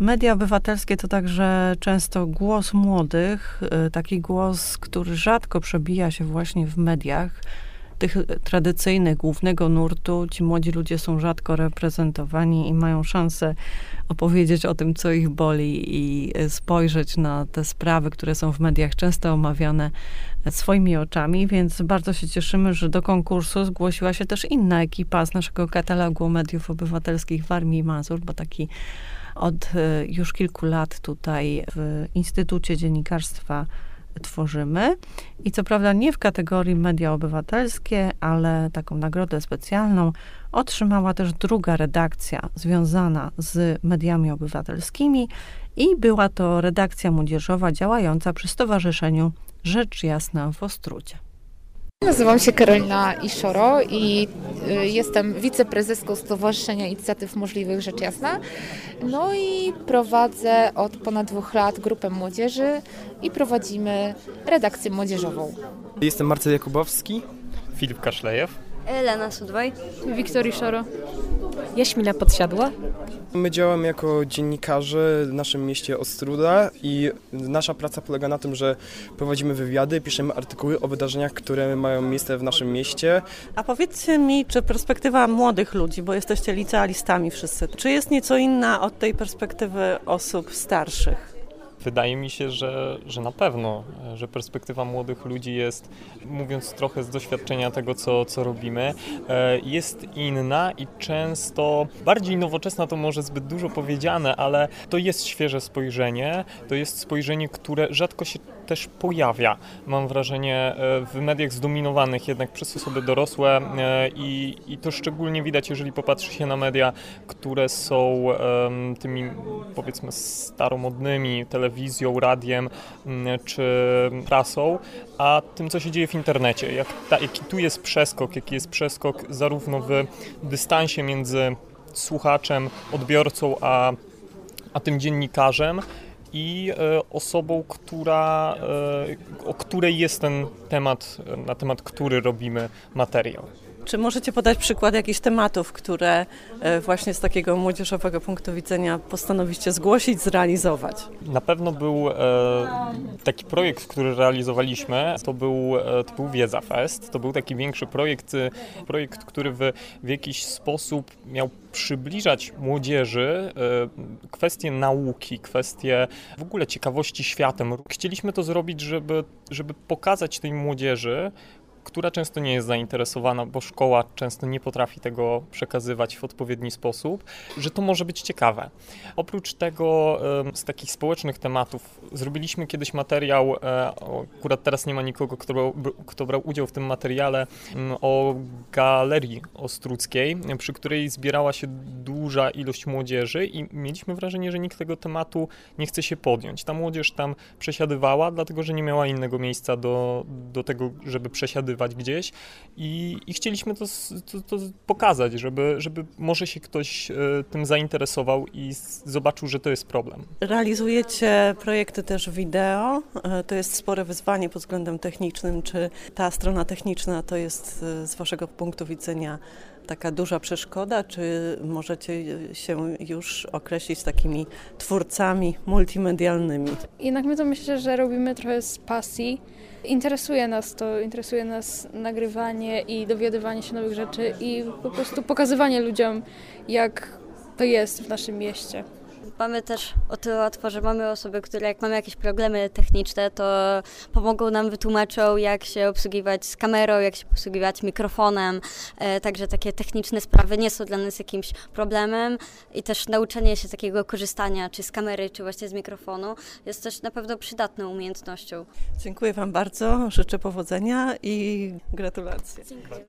Media obywatelskie to także często głos młodych, taki głos, który rzadko przebija się właśnie w mediach. Tych tradycyjnych, głównego nurtu, ci młodzi ludzie są rzadko reprezentowani i mają szansę opowiedzieć o tym, co ich boli i spojrzeć na te sprawy, które są w mediach często omawiane swoimi oczami, więc bardzo się cieszymy, że do konkursu zgłosiła się też inna ekipa z naszego katalogu mediów obywatelskich Warmii i Mazur, bo taki od już kilku lat tutaj w Instytucie Dziennikarstwa tworzymy. I co prawda nie w kategorii media obywatelskie, ale taką nagrodę specjalną otrzymała też druga redakcja związana z mediami obywatelskimi i była to redakcja młodzieżowa działająca przy Stowarzyszeniu Rzecz Jasna w Ostródzie. Nazywam się Karolina Iszoro i jestem wiceprezeską Stowarzyszenia Inicjatyw Możliwych Rzecz Jasna. No i prowadzę od ponad 2 lat grupę młodzieży i prowadzimy redakcję młodzieżową. Jestem Marcel Jakubowski. Filip Kaszlejew. Elena Sudwaj. Wiktor Iszoro. Jaśmina Podsiadła. My działamy jako dziennikarze w naszym mieście Ostróda i nasza praca polega na tym, że prowadzimy wywiady, piszemy artykuły o wydarzeniach, które mają miejsce w naszym mieście. A powiedzcie mi, czy perspektywa młodych ludzi, bo jesteście licealistami wszyscy, czy jest nieco inna od tej perspektywy osób starszych? Wydaje mi się, że na pewno, że perspektywa młodych ludzi jest, mówiąc trochę z doświadczenia tego, co robimy, jest inna i często bardziej nowoczesna, to może zbyt dużo powiedziane, ale to jest świeże spojrzenie, to jest spojrzenie, które rzadko się też pojawia, mam wrażenie, w mediach zdominowanych jednak przez osoby dorosłe i to szczególnie widać, jeżeli popatrzy się na media, które są tymi, powiedzmy, staromodnymi, telewizją, radiem czy prasą, a tym, co się dzieje w internecie. Jaki tu jest przeskok, jaki jest przeskok zarówno w dystansie między słuchaczem, odbiorcą, a tym dziennikarzem i osobą, o której jest ten temat, na temat który robimy materiał. Czy możecie podać przykład jakichś tematów, które właśnie z takiego młodzieżowego punktu widzenia postanowiliście zgłosić, zrealizować? Na pewno był taki projekt, który realizowaliśmy, to był Wiedza Fest. To był taki większy projekt, który w jakiś sposób miał przybliżać młodzieży kwestie nauki, kwestie w ogóle ciekawości światem. Chcieliśmy to zrobić, żeby pokazać tej młodzieży, która często nie jest zainteresowana, bo szkoła często nie potrafi tego przekazywać w odpowiedni sposób, że to może być ciekawe. Oprócz tego z takich społecznych tematów zrobiliśmy kiedyś materiał, akurat teraz nie ma nikogo, kto brał udział w tym materiale, o Galerii Ostródzkiej, przy której zbierała się duża ilość młodzieży i mieliśmy wrażenie, że nikt tego tematu nie chce się podjąć. Ta młodzież tam przesiadywała, dlatego że nie miała innego miejsca do tego, żeby przesiadywać gdzieś i chcieliśmy to pokazać, żeby może się ktoś tym zainteresował i zobaczył, że to jest problem. Realizujecie projekty też wideo. To jest spore wyzwanie pod względem technicznym. Czy ta strona techniczna to jest z waszego punktu widzenia taka duża przeszkoda, czy możecie się już określić takimi twórcami multimedialnymi? Jednak my to myślę, że robimy trochę z pasji. Interesuje nas nagrywanie i dowiadywanie się nowych rzeczy i po prostu pokazywanie ludziom, jak to jest w naszym mieście. Mamy też o tyle łatwo, że mamy osoby, które jak mamy jakieś problemy techniczne, to pomogą nam, wytłumaczą, jak się obsługiwać z kamerą, jak się obsługiwać mikrofonem. Także takie techniczne sprawy nie są dla nas jakimś problemem i też nauczenie się takiego korzystania czy z kamery, czy właśnie z mikrofonu jest też na pewno przydatną umiejętnością. Dziękuję wam bardzo, życzę powodzenia i gratulacje. Dziękuję.